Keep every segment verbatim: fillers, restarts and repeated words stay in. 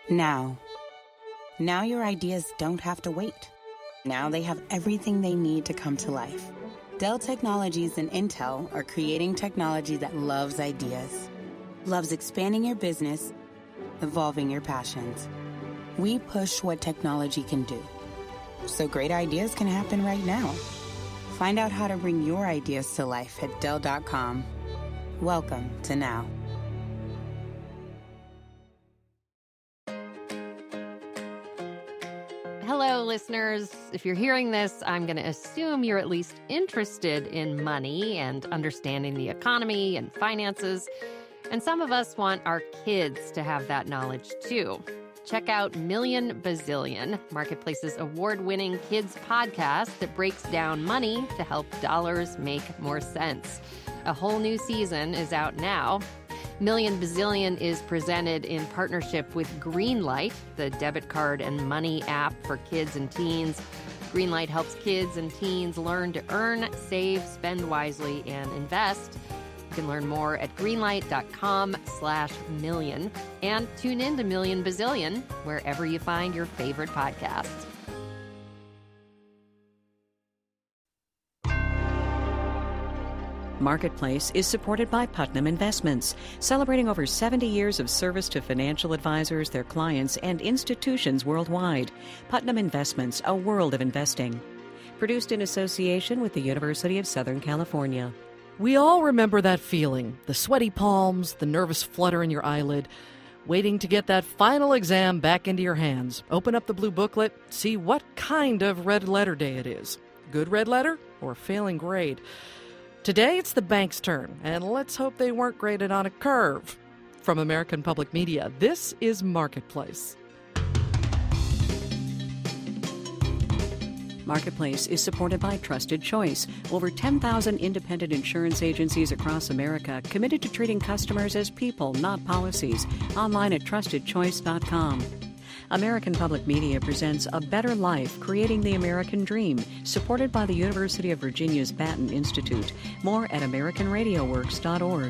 Now. Now your ideas don't have to wait. Now they have everything they need to come to life. Dell Technologies and Intel are creating technology that loves ideas, loves expanding your business, evolving your passions. We push what technology can do, so great ideas can happen right now. Find out how to bring your ideas to life at Dell dot com. Welcome to Now. Hello, listeners. If you're hearing this, I'm going to assume you're at least interested in money and understanding the economy and finances. And some of us want our kids to have that knowledge, too. Check out Million Bazillion, Marketplace's award-winning kids podcast that breaks down money to help dollars make more sense. A whole new season is out now. Million Bazillion is presented in partnership with Greenlight, the debit card and money app for kids and teens. Greenlight helps kids and teens learn to earn, save, spend wisely, and invest. You can learn more at greenlight.com slash million and tune in to Million Bazillion wherever you find your favorite podcasts. Marketplace is supported by Putnam Investments, celebrating over seventy years of service to financial advisors, their clients, and institutions worldwide. Putnam Investments, a world of investing. Produced in association with the University of Southern California. We all remember that feeling, the sweaty palms, the nervous flutter in your eyelid, waiting to get that final exam back into your hands. Open up the blue booklet, see what kind of red letter day it is. Good red letter or failing grade? Today, it's the bank's turn, and let's hope they weren't graded on a curve. From American Public Media, this is Marketplace. Marketplace is supported by Trusted Choice. Over ten thousand independent insurance agencies across America committed to treating customers as people, not policies. Online at trusted choice dot com. American Public Media presents A Better Life, Creating the American Dream, supported by the University of Virginia's Batten Institute. More at american radio works dot org.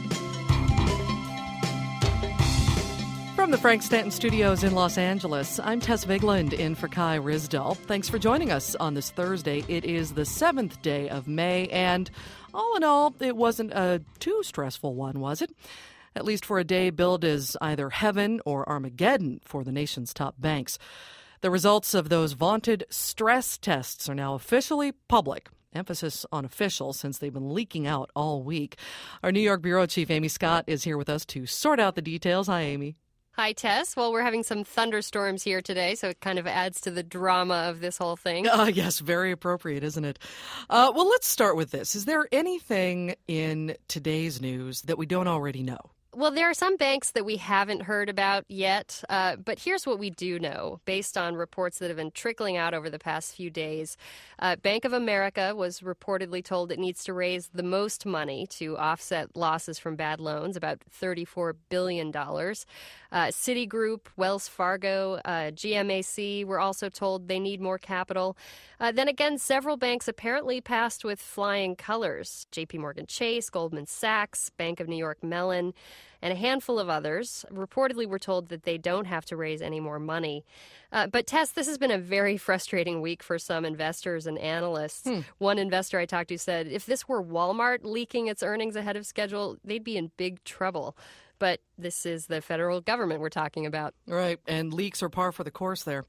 From the Frank Stanton Studios in Los Angeles, I'm Tess Vigland in for Kai Risdell. Thanks for joining us on this Thursday. It is the seventh day of May, and all in all, it wasn't a too stressful one, was it? At least for a day billed as either heaven or Armageddon for the nation's top banks. The results of those vaunted stress tests are now officially public. Emphasis on official since they've been leaking out all week. Our New York Bureau Chief Amy Scott is here with us to sort out the details. Hi, Amy. Hi, Tess. Well, we're having some thunderstorms here today, so it kind of adds to the drama of this whole thing. Uh, yes, very appropriate, isn't it? Uh, well, let's start with this. Is there anything in today's news that we don't already know? Well, there are some banks that we haven't heard about yet, uh, but here's what we do know based on reports that have been trickling out over the past few days. Uh, Bank of America was reportedly told it needs to raise the most money to offset losses from bad loans, about thirty-four billion dollars. Uh, Citigroup, Wells Fargo, uh, G M A C were also told they need more capital. Uh, then again, several banks apparently passed with flying colors. J P Morgan Chase, Goldman Sachs, Bank of New York Mellon, and a handful of others reportedly were told that they don't have to raise any more money. Uh, but, Tess, this has been a very frustrating week for some investors and analysts. Hmm. One investor I talked to said if this were Walmart leaking its earnings ahead of schedule, they'd be in big trouble. But this is the federal government we're talking about. Right, and leaks are par for the course there.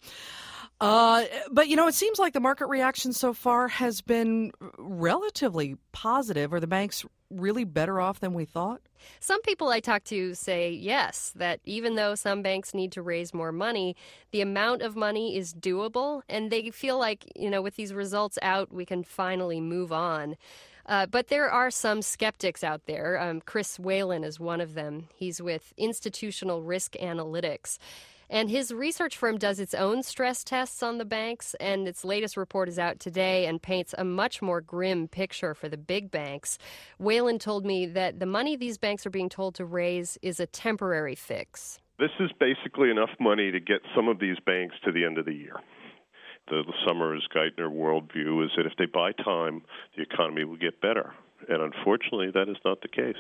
Uh, but, you know, it seems like the market reaction so far has been relatively positive. Are the banks really better off than we thought? Some people I talk to say yes, that even though some banks need to raise more money, the amount of money is doable, and they feel like, you know, with these results out, we can finally move on. Uh, but there are some skeptics out there. Um, Chris Whalen is one of them. He's with Institutional Risk Analytics. And his research firm does its own stress tests on the banks, and its latest report is out today and paints a much more grim picture for the big banks. Whalen told me that the money these banks are being told to raise is a temporary fix. This is basically enough money to get some of these banks to the end of the year. The Summers Geithner worldview is that if they buy time, the economy will get better. And unfortunately, that is not the case.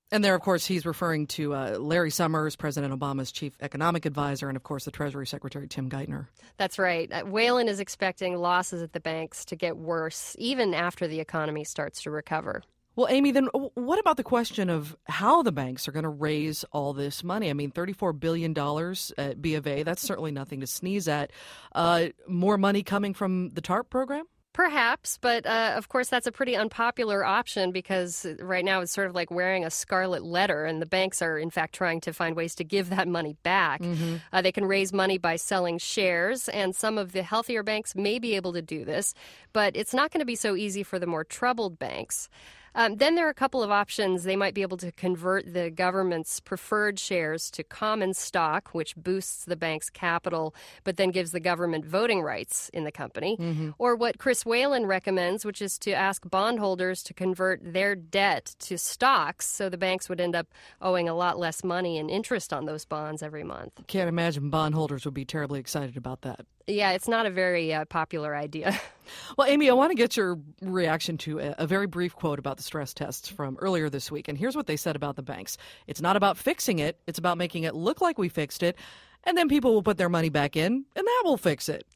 And there, of course, he's referring to uh, Larry Summers, President Obama's chief economic advisor, and, of course, the Treasury Secretary, Tim Geithner. That's right. Uh, Whalen is expecting losses at the banks to get worse even after the economy starts to recover. Well, Amy, then what about the question of how the banks are going to raise all this money? I mean, thirty-four billion dollars at B of A, that's certainly nothing to sneeze at. Uh, more money coming from the TARP program? Perhaps, but uh, of course that's a pretty unpopular option because right now it's sort of like wearing a scarlet letter, and the banks are in fact trying to find ways to give that money back. Mm-hmm. Uh, they can raise money by selling shares, and some of the healthier banks may be able to do this, but it's not going to be so easy for the more troubled banks. Um, then there are a couple of options. They might be able to convert the government's preferred shares to common stock, which boosts the bank's capital, but then gives the government voting rights in the company. Mm-hmm. Or what Chris Whalen recommends, which is to ask bondholders to convert their debt to stocks, so the banks would end up owing a lot less money and interest on those bonds every month. Can't imagine bondholders would be terribly excited about that. Yeah, it's not a very uh, popular idea. Well, Amy, I want to get your reaction to a, a very brief quote about the stress tests from earlier this week. And here's what they said about the banks. It's not about fixing it. It's about making it look like we fixed it. And then people will put their money back in, and that will fix it.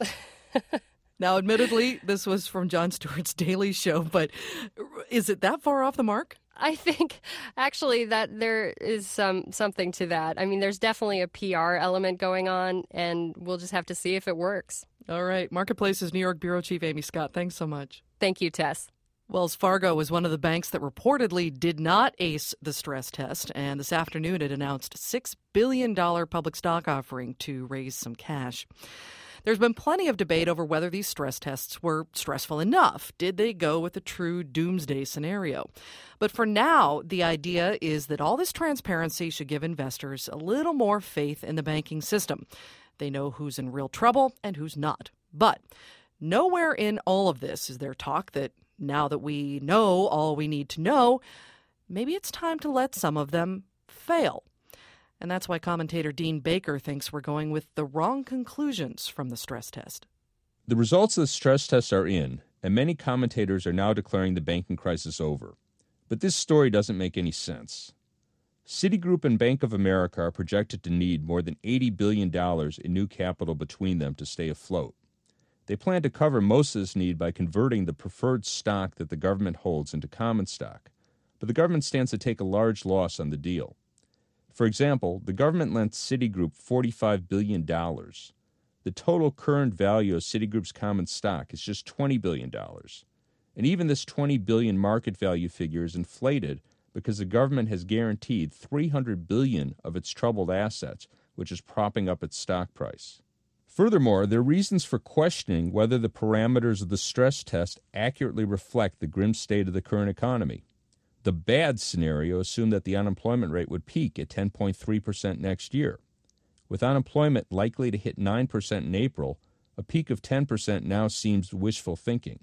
Now, admittedly, this was from Jon Stewart's Daily Show, but is it that far off the mark? I think actually that there is some something to that. I mean, there's definitely a P R element going on, and we'll just have to see if it works. All right. Marketplace's New York Bureau Chief Amy Scott, thanks so much. Thank you, Tess. Wells Fargo was one of the banks that reportedly did not ace the stress test, and this afternoon it announced a six billion dollars public stock offering to raise some cash. There's been plenty of debate over whether these stress tests were stressful enough. Did they go with a true doomsday scenario? But for now, the idea is that all this transparency should give investors a little more faith in the banking system. They know who's in real trouble and who's not. But nowhere in all of this is there talk that now that we know all we need to know, maybe it's time to let some of them fail. And that's why commentator Dean Baker thinks we're going with the wrong conclusions from the stress test. The results of the stress test are in, and many commentators are now declaring the banking crisis over. But this story doesn't make any sense. Citigroup and Bank of America are projected to need more than eighty billion dollars in new capital between them to stay afloat. They plan to cover most of this need by converting the preferred stock that the government holds into common stock, but the government stands to take a large loss on the deal. For example, the government lent Citigroup forty-five billion dollars. The total current value of Citigroup's common stock is just twenty billion dollars. And even this twenty billion dollars market value figure is inflated because the government has guaranteed three hundred billion dollars of its troubled assets, which is propping up its stock price. Furthermore, there are reasons for questioning whether the parameters of the stress test accurately reflect the grim state of the current economy. The bad scenario assumed that the unemployment rate would peak at ten point three percent next year. With unemployment likely to hit nine percent in April, a peak of ten percent now seems wishful thinking.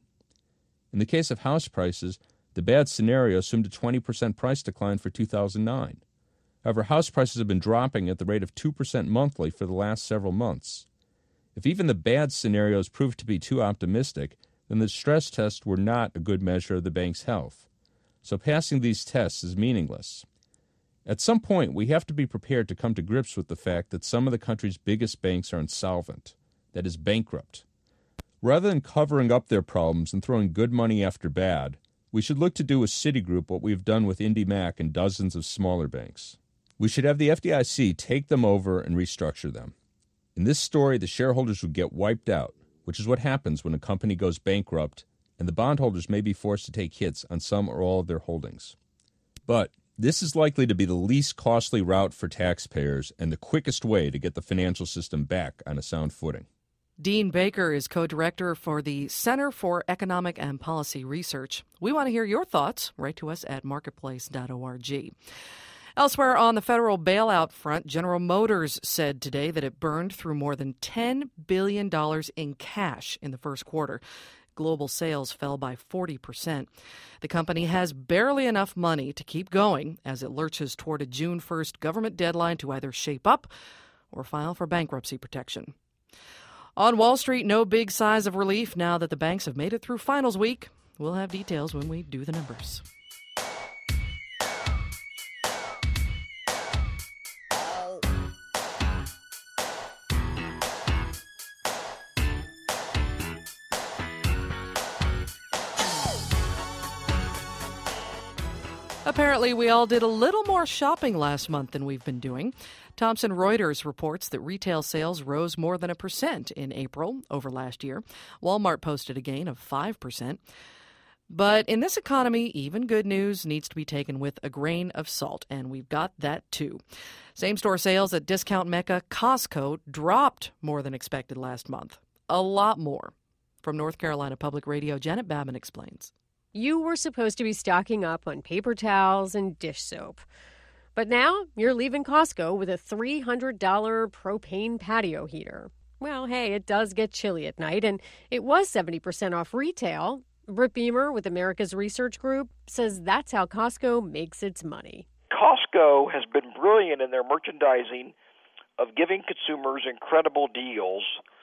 In the case of house prices, the bad scenario assumed a twenty percent price decline for two thousand nine. However, house prices have been dropping at the rate of two percent monthly for the last several months. If even the bad scenarios proved to be too optimistic, then the stress tests were not a good measure of the bank's health. So passing these tests is meaningless. At some point, we have to be prepared to come to grips with the fact that some of the country's biggest banks are insolvent, that is, bankrupt. Rather than covering up their problems and throwing good money after bad, we should look to do with Citigroup what we've done with IndyMac and dozens of smaller banks. We should have the F D I C take them over and restructure them. In this story, the shareholders would get wiped out, which is what happens when a company goes bankrupt, and the bondholders may be forced to take hits on some or all of their holdings. But this is likely to be the least costly route for taxpayers and the quickest way to get the financial system back on a sound footing. Dean Baker is co-director for the Center for Economic and Policy Research. We want to hear your thoughts. Write to us at marketplace dot org. Elsewhere on the federal bailout front, General Motors said today that it burned through more than ten billion dollars in cash in the first quarter. Global sales fell by forty percent. The company has barely enough money to keep going as it lurches toward a June first government deadline to either shape up or file for bankruptcy protection. On Wall Street, no big sighs of relief now that the banks have made it through finals week. We'll have details when we do the numbers. Apparently, we all did a little more shopping last month than we've been doing. Thomson Reuters reports that retail sales rose more than a percent in April over last year. Walmart posted a gain of five percent. But in this economy, even good news needs to be taken with a grain of salt, and we've got that too. Same-store sales at discount mecca Costco dropped more than expected last month. A lot more. From North Carolina Public Radio, Janet Babin explains. You were supposed to be stocking up on paper towels and dish soap. But now you're leaving Costco with a three hundred dollars propane patio heater. Well, hey, it does get chilly at night, and it was seventy percent off retail. Britt Beamer with America's Research Group says that's how Costco makes its money. Costco has been brilliant in their merchandising of giving consumers incredible deals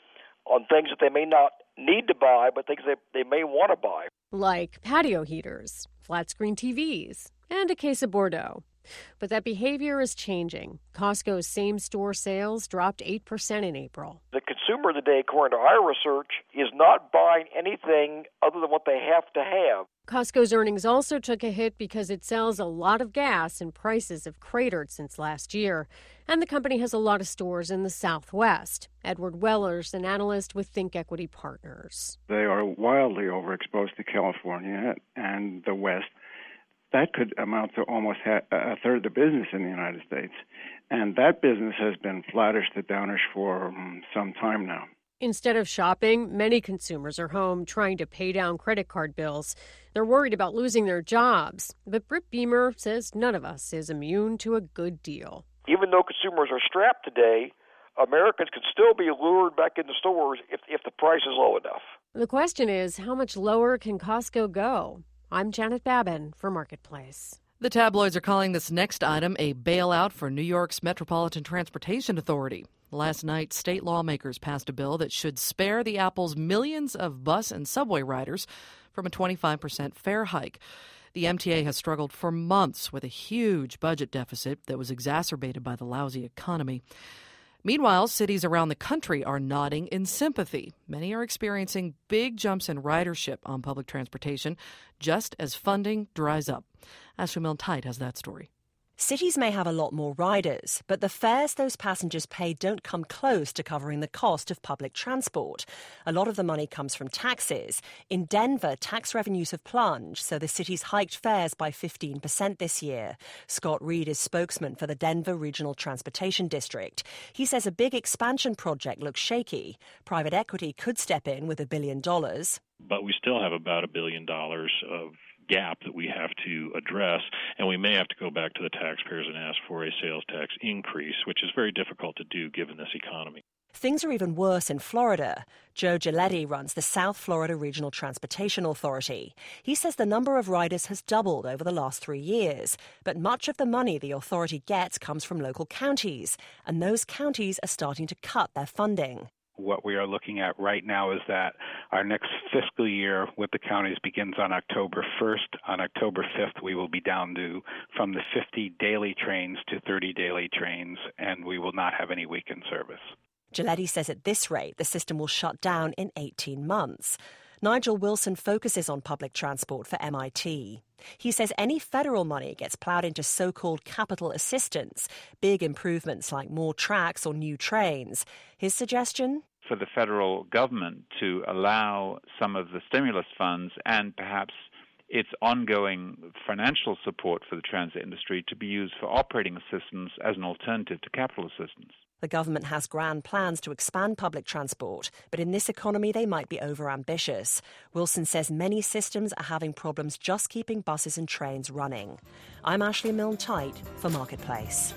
on things that they may not need to buy, but things they, they may want to buy. Like patio heaters, flat-screen T Vs, and a case of Bordeaux. But that behavior is changing. Costco's same-store sales dropped eight percent in April. The consumer today, according to our research, is not buying anything other than what they have to have. Costco's earnings also took a hit because it sells a lot of gas and prices have cratered since last year. And the company has a lot of stores in the Southwest. Edward Weller's an analyst with Think Equity Partners. They are wildly overexposed to California and the West. That could amount to almost a third of the business in the United States. And that business has been flattish to downish for um, some time now. Instead of shopping, many consumers are home trying to pay down credit card bills. They're worried about losing their jobs. But Britt Beamer says none of us is immune to a good deal. Even though consumers are strapped today, Americans can still be lured back into stores if, if the price is low enough. The question is, how much lower can Costco go? I'm Janet Babin for Marketplace. The tabloids are calling this next item a bailout for New York's Metropolitan Transportation Authority. Last night, state lawmakers passed a bill that should spare the Apple's millions of bus and subway riders from a twenty-five percent fare hike. The M T A has struggled for months with a huge budget deficit that was exacerbated by the lousy economy. Meanwhile, cities around the country are nodding in sympathy. Many are experiencing big jumps in ridership on public transportation just as funding dries up. Ashley Milne-Tite has that story. Cities may have a lot more riders, but the fares those passengers pay don't come close to covering the cost of public transport. A lot of the money comes from taxes. In Denver, tax revenues have plunged, so the city's hiked fares by fifteen percent this year. Scott Reed is spokesman for the Denver Regional Transportation District. He says a big expansion project looks shaky. Private equity could step in with a billion dollars. But we still have about a billion dollars of gap that we have to address, and we may have to go back to the taxpayers and ask for a sales tax increase, which is very difficult to do given this economy. Things are even worse in Florida. Joe Giletti runs the South Florida Regional Transportation Authority. He says the number of riders has doubled over the last three years, but much of the money the authority gets comes from local counties, and those counties are starting to cut their funding. What we are looking at right now is that our next fiscal year with the counties begins on October first. On October fifth, we will be down to from the fifty daily trains to thirty daily trains, and we will not have any weekend service. Giletti says at this rate, the system will shut down in eighteen months. Nigel Wilson focuses on public transport for M I T. He says any federal money gets plowed into so-called capital assistance, big improvements like more tracks or new trains. His suggestion? For the federal government to allow some of the stimulus funds and perhaps its ongoing financial support for the transit industry to be used for operating assistance as an alternative to capital assistance. The government has grand plans to expand public transport, but in this economy they might be overambitious. Wilson says many systems are having problems just keeping buses and trains running. I'm Ashley Milne-Tite for Marketplace.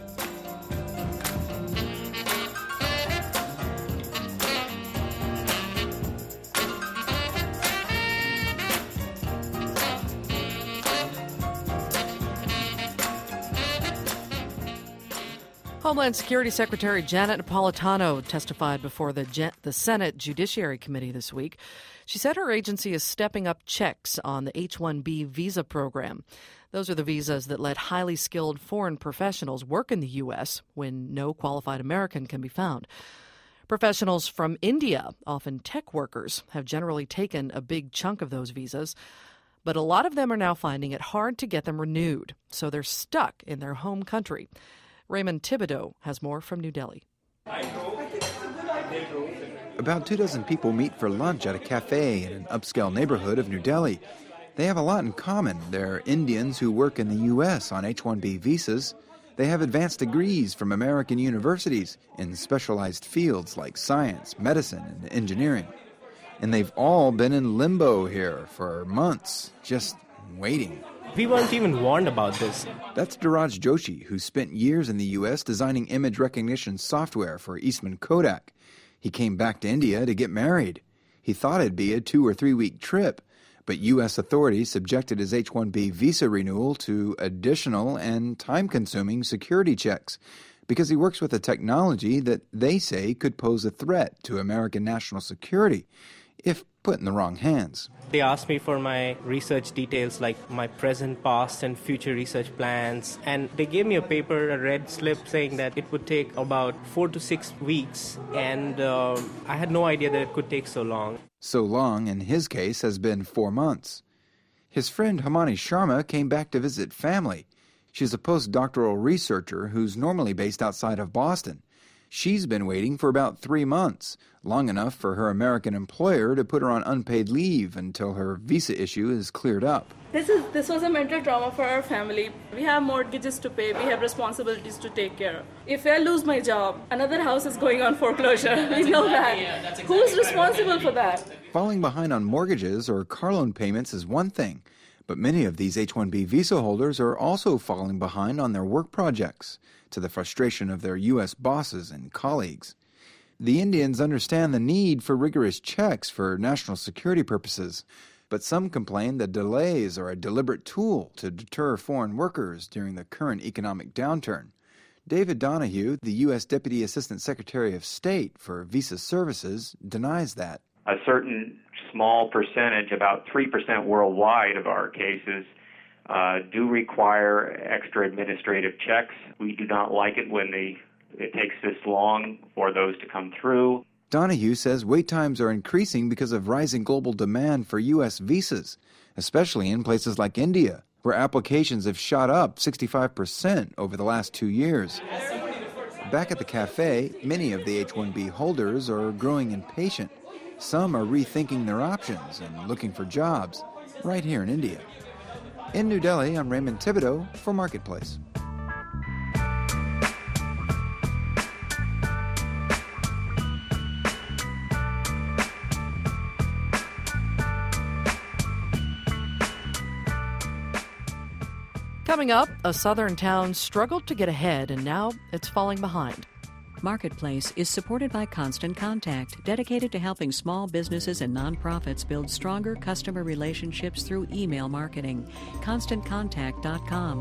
Homeland Security Secretary Janet Napolitano testified before the, Gen- the Senate Judiciary Committee this week. She said her agency is stepping up checks on the H one B visa program. Those are the visas that let highly skilled foreign professionals work in the U S when no qualified American can be found. Professionals from India, often tech workers, have generally taken a big chunk of those visas. But a lot of them are now finding it hard to get them renewed, so they're stuck in their home country. Raymond Thibodeau has more from New Delhi. About two dozen people meet for lunch at a cafe in an upscale neighborhood of New Delhi. They have a lot in common. They're Indians who work in the U S on H one B visas. They have advanced degrees from American universities in specialized fields like science, medicine, and engineering. And they've all been in limbo here for months, just waiting. We weren't even warned about this. That's Dheeraj Joshi, who spent years in the U S designing image recognition software for Eastman Kodak. He came back to India to get married. He thought it'd be a two- or three-week trip, but U S authorities subjected his H one B visa renewal to additional and time-consuming security checks because he works with a technology that they say could pose a threat to American national security if put in the wrong hands. They asked me for my research details, like my present, past, and future research plans. And they gave me a paper, a red slip, saying that it would take about four to six weeks. And uh, I had no idea that it could take so long. So long, in his case, has been four months. His friend Hamani Sharma came back to visit family. She's a postdoctoral researcher who's normally based outside of Boston. She's been waiting for about three months, long enough for her American employer to put her on unpaid leave until her visa issue is cleared up. This is this was a mental trauma for our family. We have mortgages to pay. We have responsibilities to take care of. If I lose my job, another house is going on foreclosure. We know that. Who's responsible for that? Falling behind on mortgages or car loan payments is one thing, but many of these H one B visa holders are also falling behind on their work projects, to the frustration of their U S bosses and colleagues. The Indians understand the need for rigorous checks for national security purposes, but some complain that delays are a deliberate tool to deter foreign workers during the current economic downturn. David Donahue, the U S Deputy Assistant Secretary of State for Visa Services, denies that. A certain small percentage, about three percent worldwide of our cases, Uh, do require extra administrative checks. We do not like it when they, it takes this long for those to come through. Donahue says wait times are increasing because of rising global demand for U S visas, especially in places like India, where applications have shot up sixty-five percent over the last two years. Back at the cafe, many of the H one B holders are growing impatient. Some are rethinking their options and looking for jobs right here in India. In New Delhi, I'm Raymond Thibodeau for Marketplace. Coming up, a southern town struggled to get ahead, and now it's falling behind. Marketplace is supported by Constant Contact, dedicated to helping small businesses and nonprofits build stronger customer relationships through email marketing. constant contact dot com.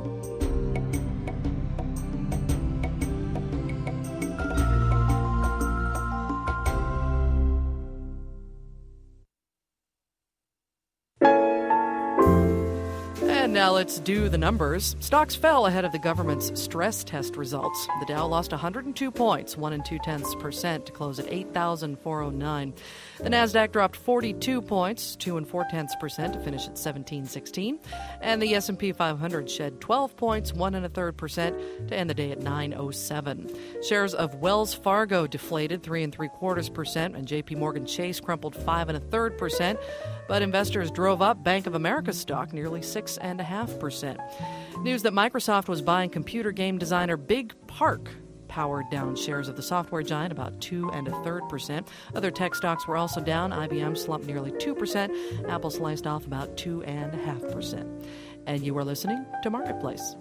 And now let's do the numbers. Stocks fell ahead of the government's stress test results. The Dow lost one hundred two points, one and two tenths percent, to close at eight thousand four hundred nine. The Nasdaq dropped forty-two points, two and four tenths percent, to finish at seventeen sixteen. And the S and P five hundred shed twelve points, one and a third percent, to end the day at nine oh seven. Shares of Wells Fargo deflated three and three quarters percent, and J P Morgan Chase crumpled five and a third percent. But investors drove up Bank of America stock nearly six and a half percent. News that Microsoft was buying computer game designer Big Park powered down shares of the software giant about two and a third percent. Other tech stocks were also down. I B M slumped nearly two percent. Apple sliced off about two and a half percent. And you are listening to Marketplace.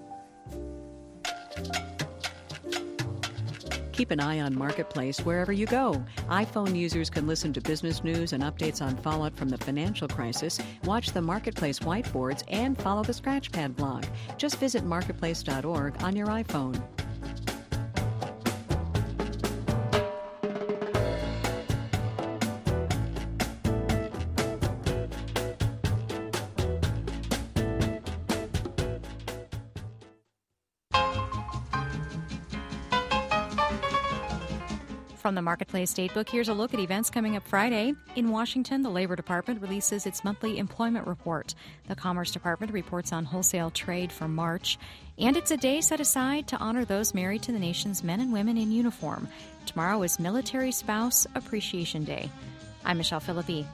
Keep an eye on Marketplace wherever you go. iPhone users can listen to business news and updates on fallout from the financial crisis, watch the Marketplace whiteboards, and follow the Scratchpad blog. Just visit marketplace dot org on your iPhone. From the Marketplace Datebook, here's a look at events coming up Friday. In Washington, the Labor Department releases its monthly employment report. The Commerce Department reports on wholesale trade for March. And it's a day set aside to honor those married to the nation's men and women in uniform. Tomorrow is Military Spouse Appreciation Day. I'm Michelle Philippi.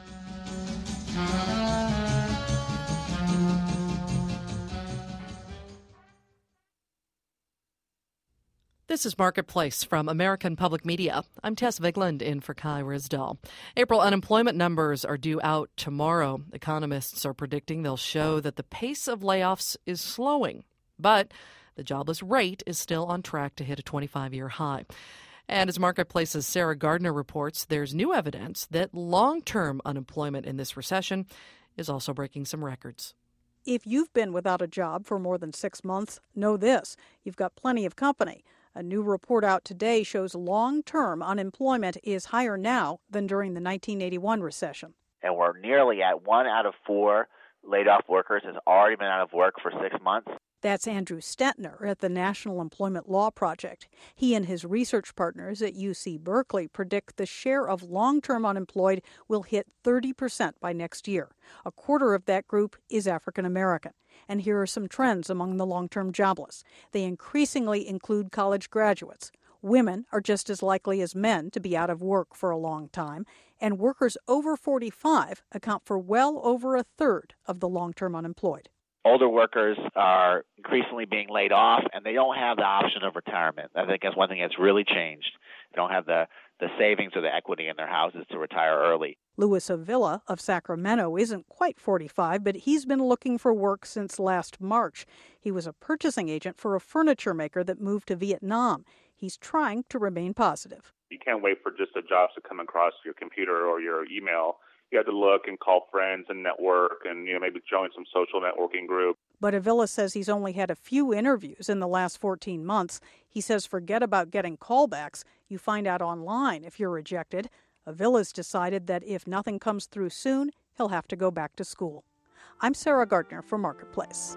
This is Marketplace from American Public Media. I'm Tess Vigland in for Kai Risdell. April unemployment numbers are due out tomorrow. Economists are predicting they'll show that the pace of layoffs is slowing, but the jobless rate is still on track to hit a twenty-five-year high. And as Marketplace's Sarah Gardner reports, there's new evidence that long-term unemployment in this recession is also breaking some records. If you've been without a job for more than six months, know this: you've got plenty of company. A new report out today shows long-term unemployment is higher now than during the nineteen eighty-one recession. And we're nearly at one out of four laid-off workers has already been out of work for six months. That's Andrew Stettner at the National Employment Law Project. He and his research partners at U C Berkeley predict the share of long-term unemployed will hit thirty percent by next year. A quarter of that group is African American. And here are some trends among the long-term jobless. They increasingly include college graduates. Women are just as likely as men to be out of work for a long time. And workers over forty-five account for well over a third of the long-term unemployed. Older workers are increasingly being laid off, and they don't have the option of retirement. I think that's one thing that's really changed. They don't have the, the savings or the equity in their houses to retire early. Louis Avila of Sacramento isn't quite forty-five, but he's been looking for work since last March. He was a purchasing agent for a furniture maker that moved to Vietnam. He's trying to remain positive. You can't wait for just the jobs to come across your computer or your email. You have to look and call friends and network and, you know, maybe join some social networking group. But Avila says he's only had a few interviews in the last fourteen months. He says forget about getting callbacks. You find out online if you're rejected. Avila's decided that if nothing comes through soon, he'll have to go back to school. I'm Sarah Gardner for Marketplace.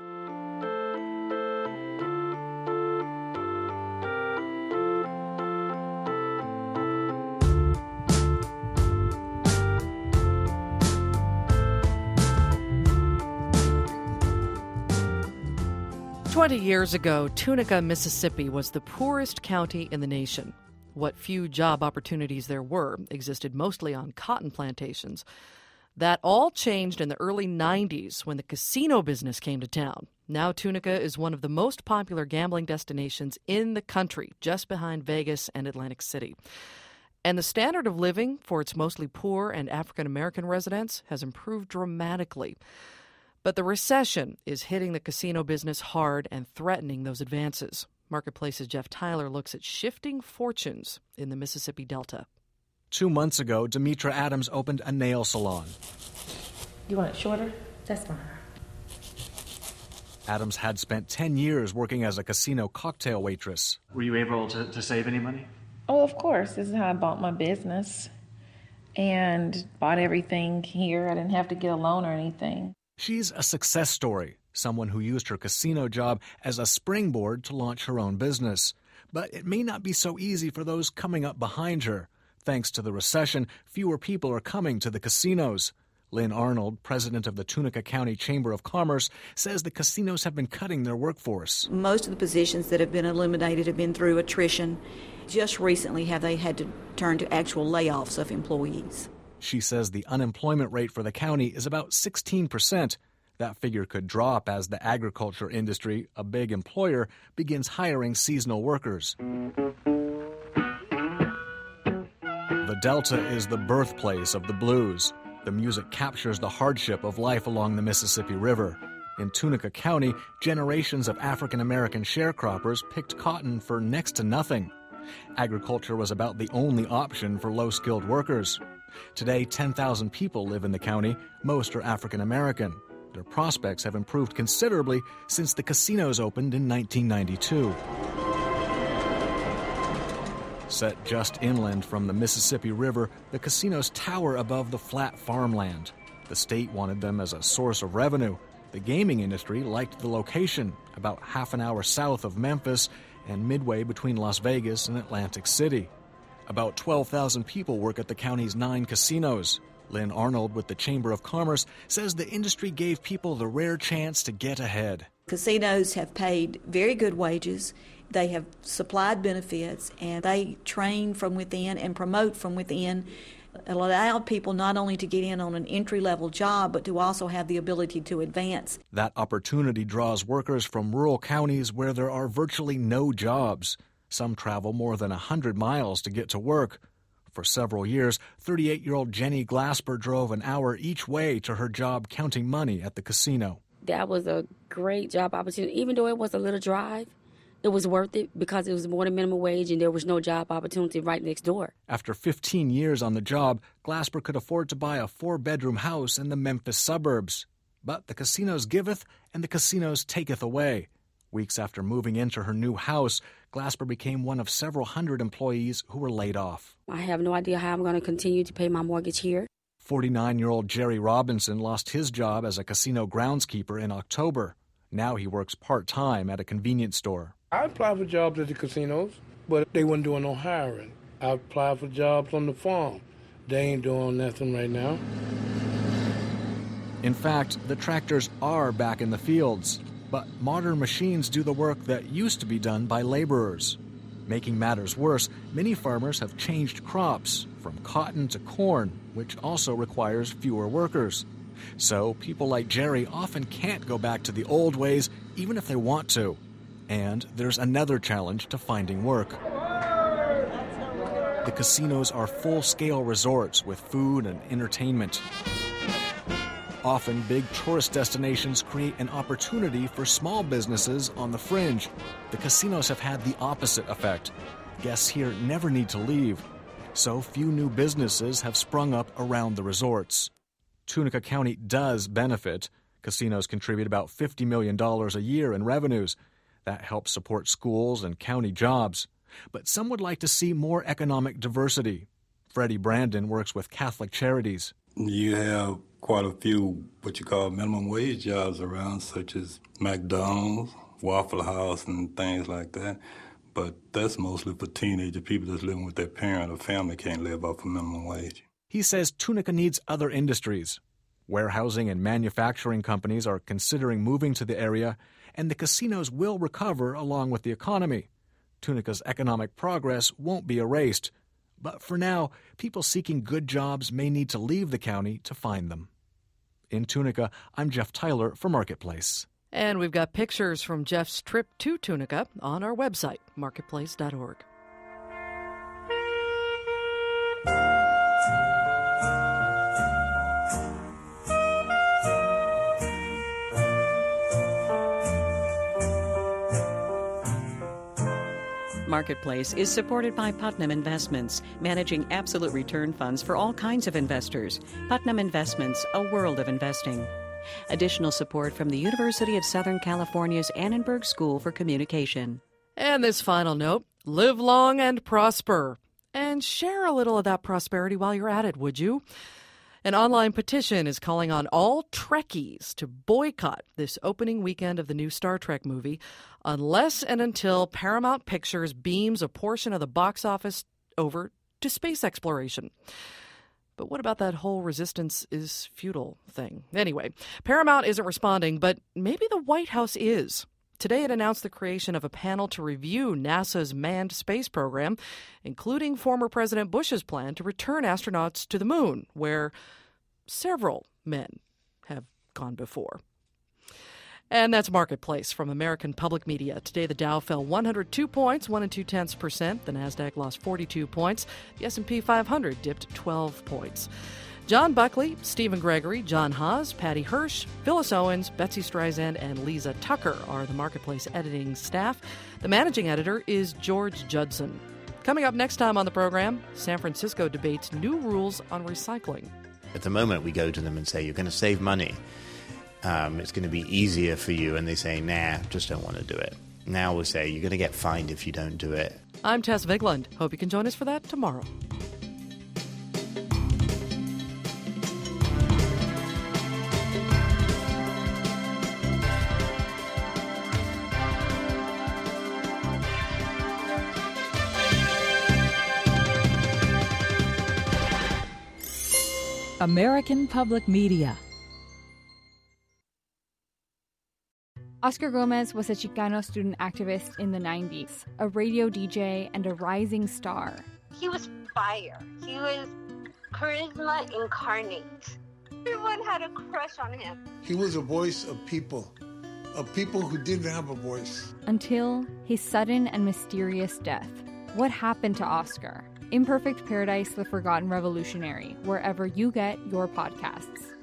Twenty years ago, Tunica, Mississippi was the poorest county in the nation. What few job opportunities there were existed mostly on cotton plantations. That all changed in the early nineties when the casino business came to town. Now Tunica is one of the most popular gambling destinations in the country, just behind Vegas and Atlantic City. And the standard of living for its mostly poor and African American residents has improved dramatically. But the recession is hitting the casino business hard and threatening those advances. Marketplace's Jeff Tyler looks at shifting fortunes in the Mississippi Delta. Two months ago, Demetra Adams opened a nail salon. You want it shorter? That's fine. Adams had spent ten years working as a casino cocktail waitress. Were you able to, to save any money? Oh, of course. This is how I bought my business and bought everything here. I didn't have to get a loan or anything. She's a success story, someone who used her casino job as a springboard to launch her own business. But it may not be so easy for those coming up behind her. Thanks to the recession, fewer people are coming to the casinos. Lynn Arnold, president of the Tunica County Chamber of Commerce, says the casinos have been cutting their workforce. Most of the positions that have been eliminated have been through attrition. Just recently have they had to turn to actual layoffs of employees. She says the unemployment rate for the county is about sixteen percent. That figure could drop as the agriculture industry, a big employer, begins hiring seasonal workers. The Delta is the birthplace of the blues. The music captures the hardship of life along the Mississippi River. In Tunica County, generations of African-American sharecroppers picked cotton for next to nothing. Agriculture was about the only option for low-skilled workers. Today, ten thousand people live in the county. Most are African-American. Their prospects have improved considerably since the casinos opened in nineteen ninety-two. Set just inland from the Mississippi River, the casinos tower above the flat farmland. The state wanted them as a source of revenue. The gaming industry liked the location, about half an hour south of Memphis and midway between Las Vegas and Atlantic City. About twelve thousand people work at the county's nine casinos. Lynn Arnold with the Chamber of Commerce says the industry gave people the rare chance to get ahead. Casinos have paid very good wages. They have supplied benefits, and they train from within and promote from within. It allowed people not only to get in on an entry-level job, but to also have the ability to advance. That opportunity draws workers from rural counties where there are virtually no jobs. Some travel more than one hundred miles to get to work. For several years, thirty-eight-year-old Jenny Glasper drove an hour each way to her job counting money at the casino. That was a great job opportunity. Even though it was a little drive, it was worth it because it was more than minimum wage and there was no job opportunity right next door. After fifteen years on the job, Glasper could afford to buy a four-bedroom house in the Memphis suburbs. But the casinos giveth and the casinos taketh away. Weeks after moving into her new house, Glasper became one of several hundred employees who were laid off. I have no idea how I'm going to continue to pay my mortgage here. forty-nine-year-old Jerry Robinson lost his job as a casino groundskeeper in October. Now he works part-time at a convenience store. I applied for jobs at the casinos, but they weren't doing no hiring. I applied for jobs on the farm. They ain't doing nothing right now. In fact, the tractors are back in the fields. But modern machines do the work that used to be done by laborers. Making matters worse, many farmers have changed crops, from cotton to corn, which also requires fewer workers. So people like Jerry often can't go back to the old ways, even if they want to. And there's another challenge to finding work. The casinos are full-scale resorts with food and entertainment. Often, big tourist destinations create an opportunity for small businesses on the fringe. The casinos have had the opposite effect. Guests here never need to leave. So few new businesses have sprung up around the resorts. Tunica County does benefit. Casinos contribute about fifty million dollars a year in revenues. That helps support schools and county jobs. But some would like to see more economic diversity. Freddie Brandon works with Catholic Charities. You have quite a few what you call minimum wage jobs around, such as McDonald's, Waffle House, and things like that. But that's mostly for teenager people that's living with their parent or family can't live off a minimum wage. He says Tunica needs other industries. Warehousing and manufacturing companies are considering moving to the area, and the casinos will recover along with the economy. Tunica's economic progress won't be erased. But for now, people seeking good jobs may need to leave the county to find them. In Tunica, I'm Jeff Tyler for Marketplace. And we've got pictures from Jeff's trip to Tunica on our website, marketplace dot org. Marketplace is supported by Putnam Investments, managing absolute return funds for all kinds of investors. Putnam Investments, a world of investing. Additional support from the University of Southern California's Annenberg School for Communication. And this final note, live long and prosper. And share a little of that prosperity while you're at it, would you? An online petition is calling on all Trekkies to boycott this opening weekend of the new Star Trek movie unless and until Paramount Pictures beams a portion of the box office over to space exploration. But what about that whole resistance is futile thing? Anyway, Paramount isn't responding, but maybe the White House is. Today it announced the creation of a panel to review NASA's manned space program, including former President Bush's plan to return astronauts to the moon, where several men have gone before. And that's Marketplace from American Public Media. Today the Dow fell one hundred two points, one and two-tenths percent. The NASDAQ lost forty-two points. The S and P five hundred dipped twelve points. John Buckley, Stephen Gregory, John Haas, Patty Hirsch, Phyllis Owens, Betsy Streisand, and Lisa Tucker are the Marketplace editing staff. The managing editor is George Judson. Coming up next time on the program, San Francisco debates new rules on recycling. At the moment, we go to them and say, you're going to save money. Um, it's going to be easier for you. And they say, nah, just don't want to do it. Now we'll say, you're going to get fined if you don't do it. I'm Tess Vigland. Hope you can join us for that tomorrow. American Public Media. Oscar Gomez was a Chicano student activist in the nineties, a radio D J and a rising star. He was fire. He was charisma incarnate. Everyone had a crush on him. He was a voice of people, of people who didn't have a voice. Until his sudden and mysterious death. What happened to Oscar? Imperfect Paradise, The Forgotten Revolutionary, wherever you get your podcasts.